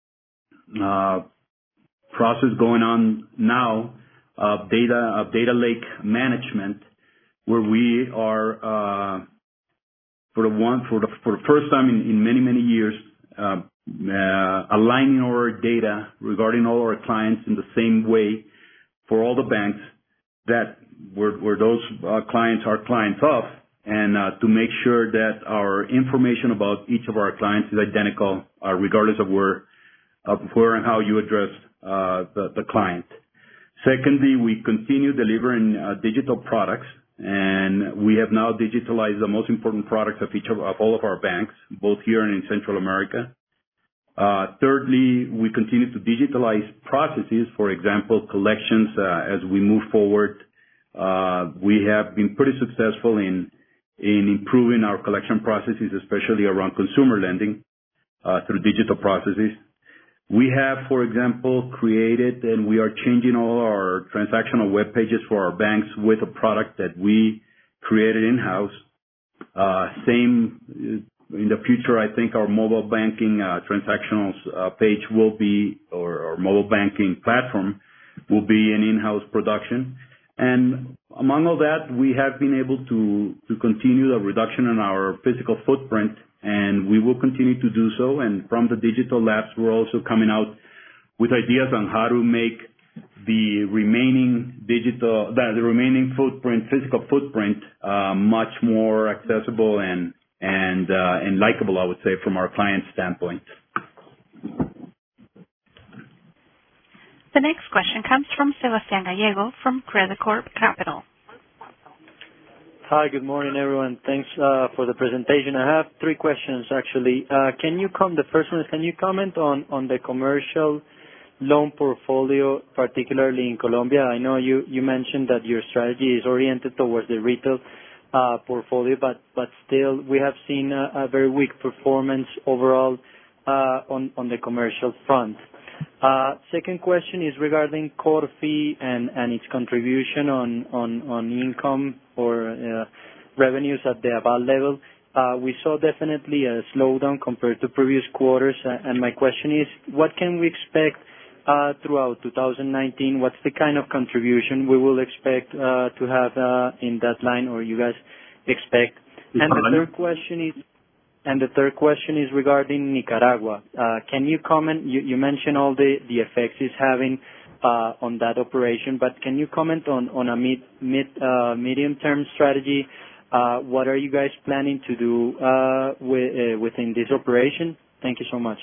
process going on now of data lake management, where we are for the first time in many years aligning our data regarding all our clients in the same way for all the banks, that where those clients are clients of, and to make sure that our information about each of our clients is identical, regardless of where and how you address the client. Secondly, we continue delivering digital products, and we have now digitalized the most important products of all of our banks, both here and in Central America. Thirdly, we continue to digitalize processes, for example, collections. As we move forward, we have been pretty successful in improving our collection processes, especially around consumer lending, through digital processes. We have, for example, created, and we are changing all our transactional web pages for our banks with a product that we created in-house. Same in the future, I think our mobile banking transactional page will be, or mobile banking platform will be an in-house production. And among all that, we have been able to continue the reduction in our physical footprint, and we will continue to do so. And from the digital labs, we're also coming out with ideas on how to make the remaining physical footprint, much more accessible and likable, I would say, from our client standpoint. The next question comes from Sebastián Gallego from Credicorp Capital. Hi, good morning, everyone. Thanks for the presentation. I have three questions, actually. The first one is, can you comment on the commercial loan portfolio, particularly in Colombia? I know you mentioned that your strategy is oriented towards the retail portfolio, but still we have seen a very weak performance overall on the commercial front. Second question is regarding Corfi and its contribution on income or revenues at the Aval level. We saw definitely a slowdown compared to previous quarters, and my question is, what can we expect throughout 2019? What's the kind of contribution we will expect to have in that line, or you guys expect? And the third question is regarding Nicaragua. Can you comment? You mentioned all the effects it's having on that operation, but can you comment on a medium-term strategy? What are you guys planning to do within this operation? Thank you so much.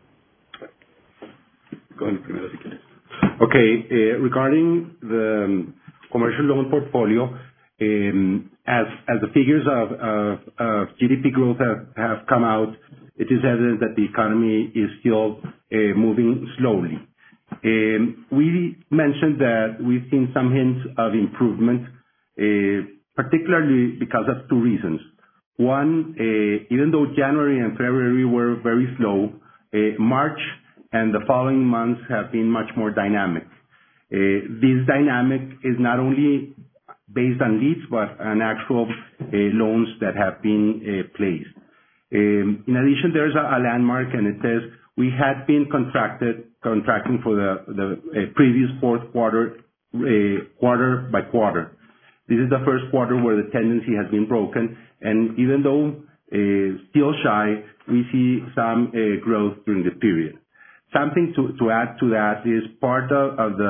Okay. Regarding the commercial loan portfolio, as the figures of GDP growth have come out, it is evident that the economy is still moving slowly. We mentioned that we've seen some hints of improvement, particularly because of two reasons. One, even though January and February were very slow, March and the following months have been much more dynamic. This dynamic is not only based on leads, but on actual loans that have been placed. In addition, there's a landmark, and it says we had been contracting for the previous fourth quarter, quarter by quarter. This is the first quarter where the tendency has been broken, and even though still shy, we see some growth during the period. Something to add to that is part of the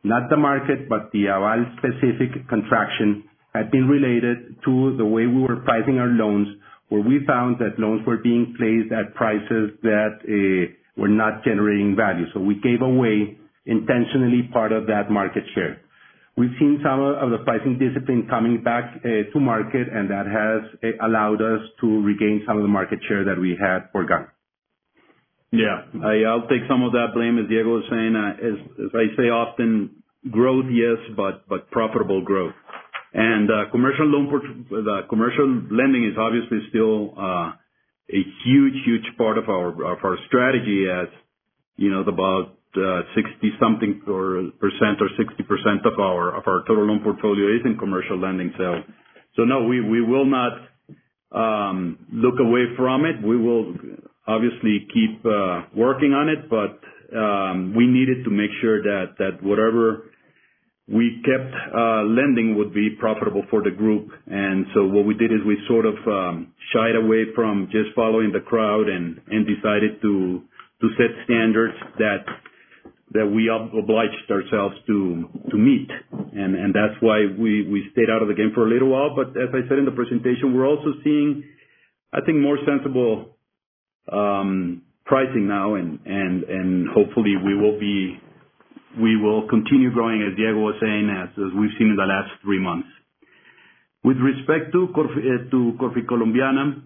not the market, but the Aval-specific contraction, had been related to the way we were pricing our loans, where we found that loans were being placed at prices that were not generating value. So we gave away intentionally part of that market share. We've seen some of the pricing discipline coming back to market, and that has allowed us to regain some of the market share that we had forgone. Yeah, I'll take some of that blame, as Diego was saying. As I say often, growth, yes, but profitable growth. And commercial lending is obviously still a huge part of our strategy, as you know, about 60-something percent or 60% of our total loan portfolio is in commercial lending. So no, we will not look away from it. We will obviously keep working on it, but we needed to make sure that whatever we kept lending would be profitable for the group. And so what we did is we sort of shied away from just following the crowd and decided to set standards that we obliged ourselves to meet. And that's why we stayed out of the game for a little while. But as I said in the presentation, we're also seeing, I think, more sensible pricing now, and hopefully we will continue growing, as Diego was saying, as we've seen in the last 3 months. With respect to Corfi Colombiana,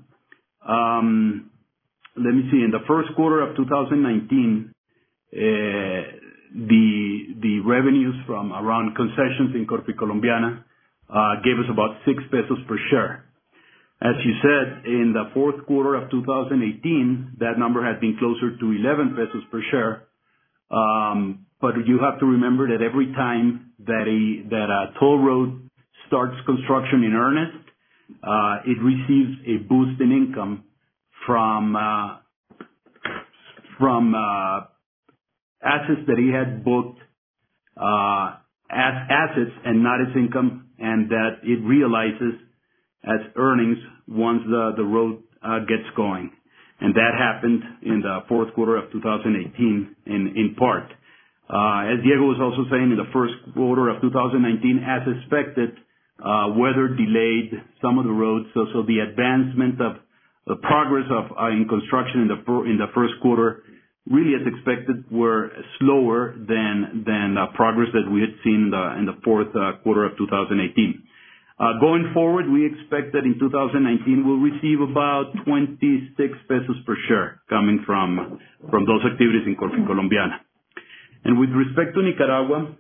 let me see. In the first quarter of 2019, the revenues from around concessions in Corfi Colombiana gave us about 6 pesos per share. As you said, in the fourth quarter of 2018, that number had been closer to 11 pesos per share. But you have to remember that every time that a toll road starts construction in earnest, it receives a boost in income from assets that he had booked as assets and not as income, and that it realizes as earnings once the road gets going. And that happened in the fourth quarter of 2018 in part. As Diego was also saying, in the first quarter of 2019, as expected, weather delayed some of the roads. So the advancement of the progress in construction in the first quarter, really as expected, were slower than progress that we had seen in the fourth quarter of 2018. Going forward, we expect that in 2019 we'll receive about 26 pesos per share coming from those activities in Corfi Colombiana. And with respect to Nicaragua,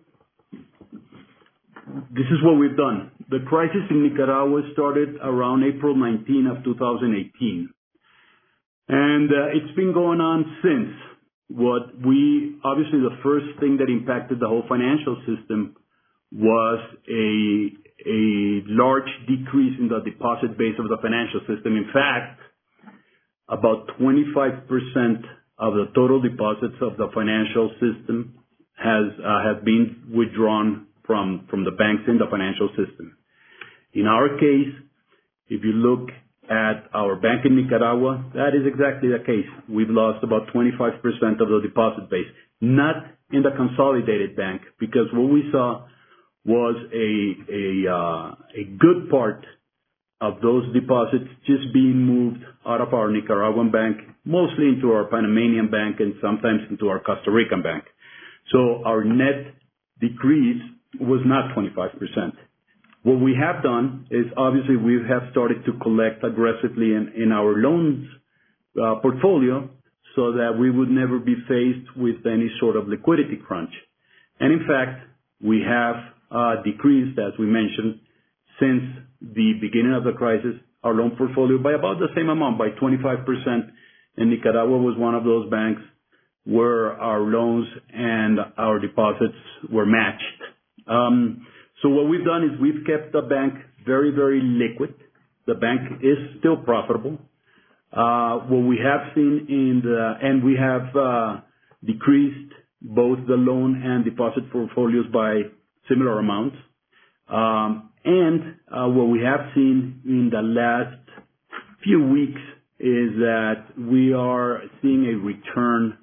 this is what we've done. The crisis in Nicaragua started around April 19 of 2018. And it's been going on since. Obviously the first thing that impacted the whole financial system was a large decrease in the deposit base of the financial system. In fact, about 25% of the total deposits of the financial system have been withdrawn from the banks in the financial system. In our case, if you look at our bank in Nicaragua, that is exactly the case. We've lost about 25% of the deposit base, not in the consolidated bank, because what we saw was a good part of those deposits just being moved out of our Nicaraguan bank, mostly into our Panamanian bank and sometimes into our Costa Rican bank. So our net decrease was not 25%. What we have done is obviously we have started to collect aggressively in our loans portfolio so that we would never be faced with any sort of liquidity crunch. And in fact, we have decreased, as we mentioned, since the beginning of the crisis, our loan portfolio by about the same amount, by 25%. And Nicaragua was one of those banks where our loans and our deposits were matched. So what we've done is we've kept the bank very, very liquid. The bank is still profitable. What we have seen and we have decreased both the loan and deposit portfolios by similar amounts. And what we have seen in the last few weeks is that we are seeing a return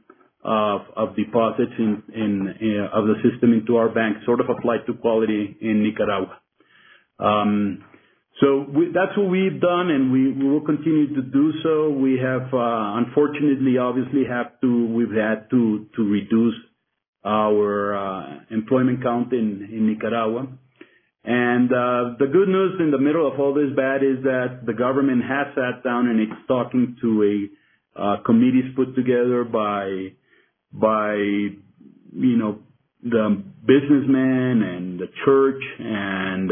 of deposits of the system into our bank, sort of a flight to quality in Nicaragua. That's what we've done, and we will continue to do so. We have, unfortunately, obviously we've had to reduce our employment count in Nicaragua. And the good news in the middle of all this bad is that the government has sat down and it's talking to committees put together by the businessmen and the church and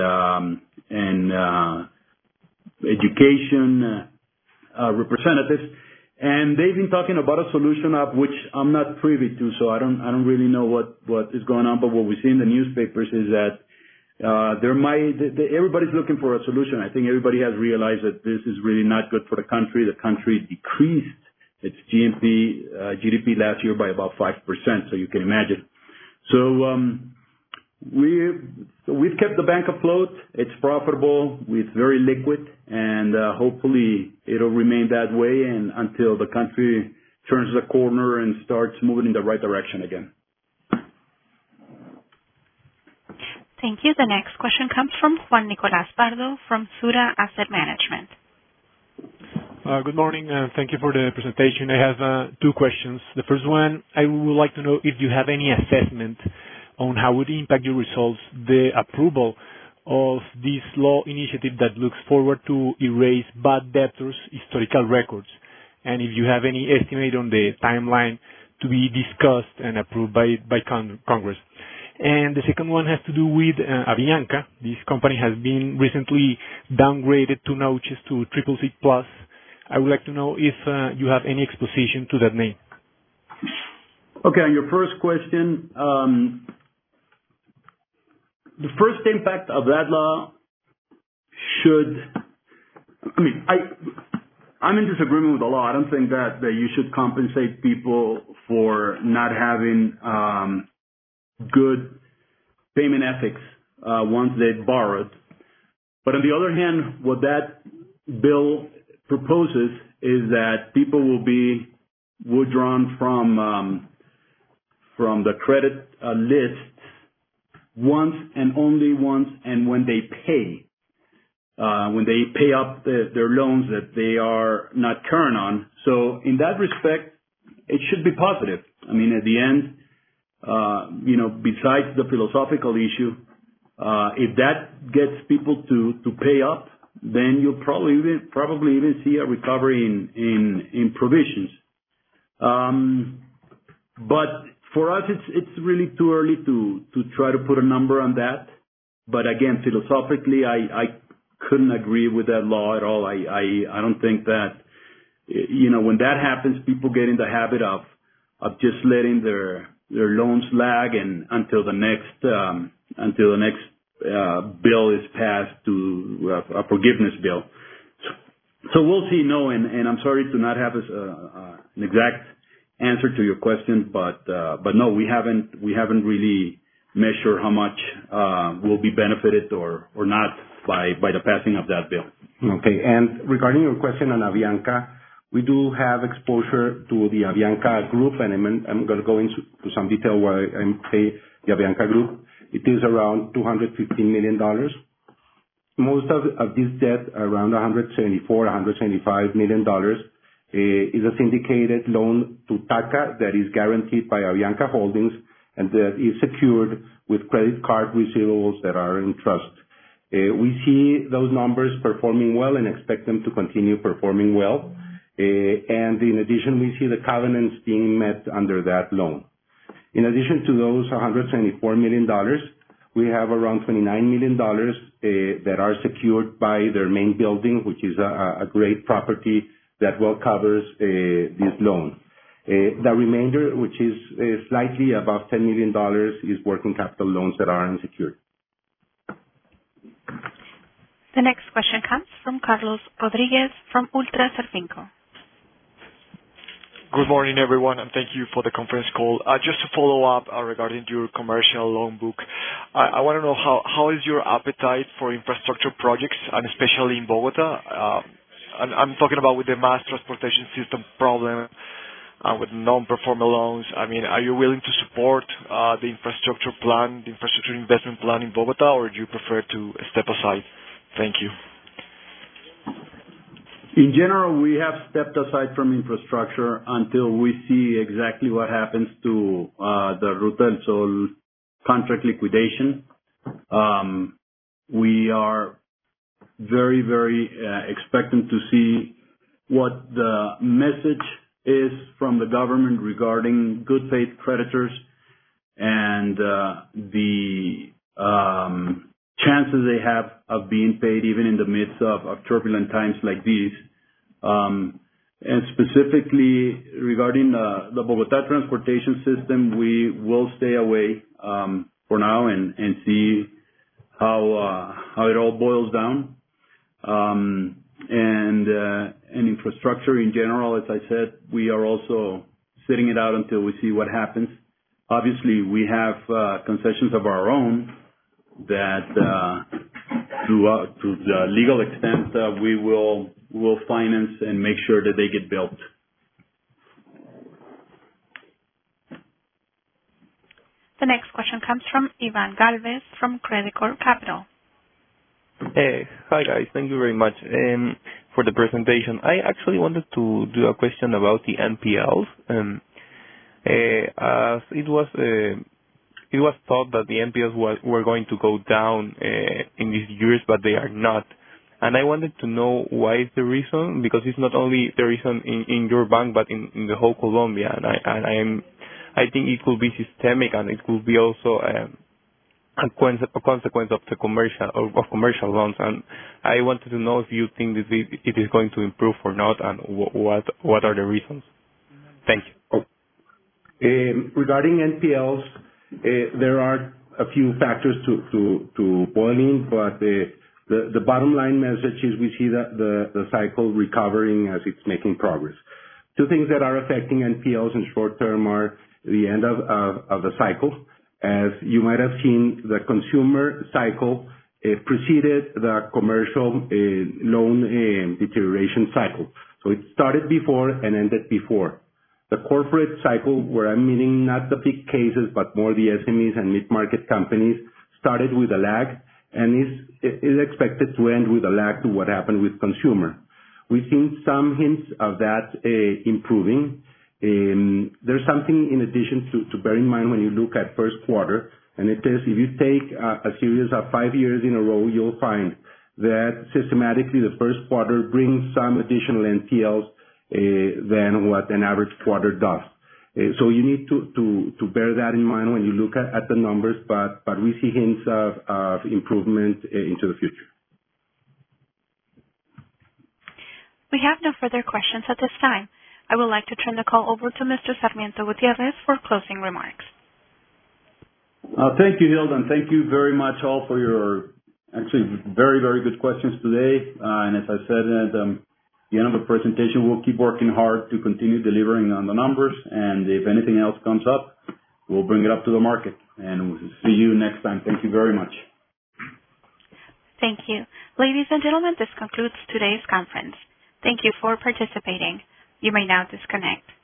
education representatives, and they've been talking about a solution of which I'm not privy to, so I don't really know what is going on. But what we see in the newspapers is that everybody's looking for a solution. I think everybody has realized that this is really not good for the country. The country decreased its GDP last year by about 5%, so you can imagine. So we've kept the bank afloat. It's profitable. It's very liquid, and hopefully it'll remain that way and until the country turns the corner and starts moving in the right direction again. Thank you. The next question comes from Juan Nicolás Pardo from Sura Asset Management. Good morning, and thank you for the presentation. I have two questions. The first one, I would like to know if you have any assessment on how would impact your results the approval of this law initiative that looks forward to erase bad debtors' historical records, and if you have any estimate on the timeline to be discussed and approved by Congress. And the second one has to do with Avianca. This company has been recently downgraded 2 notches to CCC+. I would like to know if you have any exposition to that name. Okay, on your first question, the first impact of that law I'm in disagreement with the law. I don't think that you should compensate people for not having good payment ethics once they've borrowed. But on the other hand, what that bill proposes is that people will be withdrawn from the credit list once and only once, and when they pay up their loans that they are not current on. So in that respect, it should be positive. I mean, at the end, besides the philosophical issue, if that gets people to pay up, then you'll probably even see a recovery in provisions. But for us, it's really too early to try to put a number on that. But again, philosophically, I couldn't agree with that law at all. I don't think that, when that happens, people get in the habit of just letting their loans lag and until the next bill is passed to a forgiveness bill. So we'll see. No, and I'm sorry to not have an exact answer to your question, but no, we haven't really measured how much will be benefited or not by the passing of that bill. Okay, and regarding your question on Avianca, we do have exposure to the Avianca Group, and I'm going to go into some detail why I say the Avianca Group. It is around $215 million. Most of this debt, around $175 million, is a syndicated loan to TACA that is guaranteed by Avianca Holdings and that is secured with credit card receivables that are in trust. We see those numbers performing well and expect them to continue performing well. And in addition, we see the covenants being met under that loan. In addition to those $174 million, we have around $29 million that are secured by their main building, which is a great property that well covers this loan. The remainder, which is slightly above $10 million, is working capital loans that are unsecured. The next question comes from Carlos Rodriguez from Ultra Serfinco. Good morning, everyone, and thank you for the conference call. Just to follow up regarding your commercial loan book, I want to know how is your appetite for infrastructure projects, and especially in Bogota? I'm talking about with the mass transportation system problem with non-performing loans. I mean, are you willing to support the infrastructure plan, the infrastructure investment plan in Bogota, or do you prefer to step aside? Thank you. In general, we have stepped aside from infrastructure until we see exactly what happens to the Ruta del Sol contract liquidation. We are very, very expectant to see what the message is from the government regarding good faith creditors and the chances they have of being paid even in the midst of turbulent times like these. And specifically regarding the Bogota transportation system, we will stay away for now and see how it all boils down. And infrastructure in general, as I said, we are also sitting it out until we see what happens. Obviously, we have concessions of our own that to the legal extent we will finance and make sure that they get built. The next question comes from Ivan Galvez from Credicorp Capital. Hi guys, thank you very much for the presentation. I actually wanted to do a question about the NPLs. As it was thought that the NPLs were going to go down in these years, but they are not. And I wanted to know why is the reason, because it's not only the reason in your bank, but in the whole Colombia. And I think it could be systemic, and it could be also a consequence of the commercial loans. And I wanted to know if you think that it is going to improve or not, and what are the reasons. Thank you. Regarding NPLs, there are a few factors to boil in, but the bottom line message is we see that the cycle recovering as it's making progress. Two things that are affecting NPLs in short term are the end of the cycle. As you might have seen, the consumer cycle preceded the commercial loan deterioration cycle. So it started before and ended before. The corporate cycle, where I'm meaning not the big cases, but more the SMEs and mid-market companies, started with a lag and is expected to end with a lag to what happened with consumer. We've seen some hints of that improving. There's something in addition to bear in mind when you look at first quarter, and it is if you take a series of 5 years in a row, you'll find that systematically the first quarter brings some additional NPLs than what an average quarter does. So you need to bear that in mind when you look at the numbers, but we see hints of improvement into the future. We have no further questions at this time. I would like to turn the call over to Mr. Sarmiento Gutierrez for closing remarks. Thank you, Hilda, and thank you very much all for your actually very, very good questions today. And as I said at the end of the presentation, we'll keep working hard to continue delivering on the numbers, and if anything else comes up, we'll bring it up to the market. And we'll see you next time. Thank you very much. Thank you. Ladies and gentlemen, this concludes today's conference. Thank you for participating. You may now disconnect.